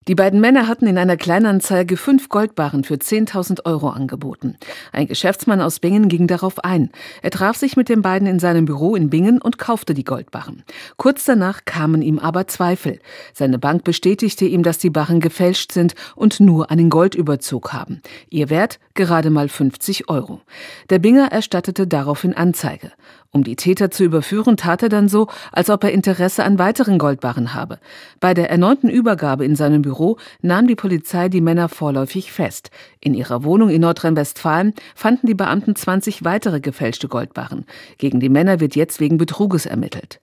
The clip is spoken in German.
Die beiden Männer hatten in einer Kleinanzeige 5 Goldbarren für 10.000 Euro angeboten. Ein Geschäftsmann aus Bingen ging darauf ein. Er traf sich mit den beiden in seinem Büro in Bingen und kaufte die Goldbarren. Kurz danach kamen ihm aber Zweifel. Seine Bank bestätigte ihm, dass die Barren gefälscht sind und nur einen Goldüberzug haben. Ihr Wert gerade mal 50 Euro. Der Binger erstattete daraufhin Anzeige. Um die Täter zu überführen, tat er dann so, als ob er Interesse an weiteren Goldbarren habe. Bei der erneuten Übergabe in seinem Büro nahm die Polizei die Männer vorläufig fest. In ihrer Wohnung in Nordrhein-Westfalen fanden die Beamten 20 weitere gefälschte Goldbarren. Gegen die Männer wird jetzt wegen Betruges ermittelt.